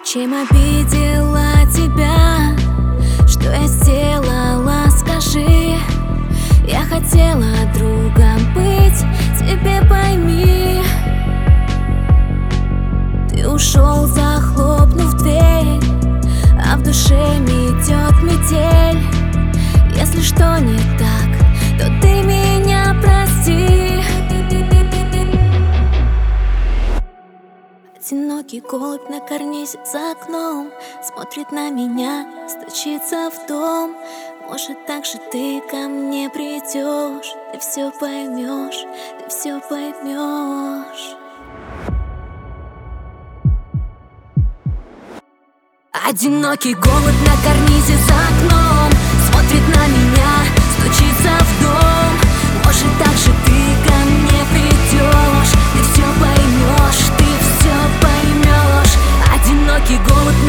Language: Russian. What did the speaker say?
Чем обидела тебя? Что я сделала, скажи. Я хотела другом быть, тебе пойми. Ты ушел, захлопнув дверь, а в душе метет метель. Если что не так, то ты меня прости. Одинокий голубь на карнизе за окном смотрит на меня, стучится в дом. Может, так же ты ко мне придешь, ты все поймешь, ты все поймешь. Одинокий голубь на карнизе за окном смотрит на меня, стучится в дом. Может, так же ты ко мне придешь, ты все поймешь, ты все поймешь. Одинокий голубь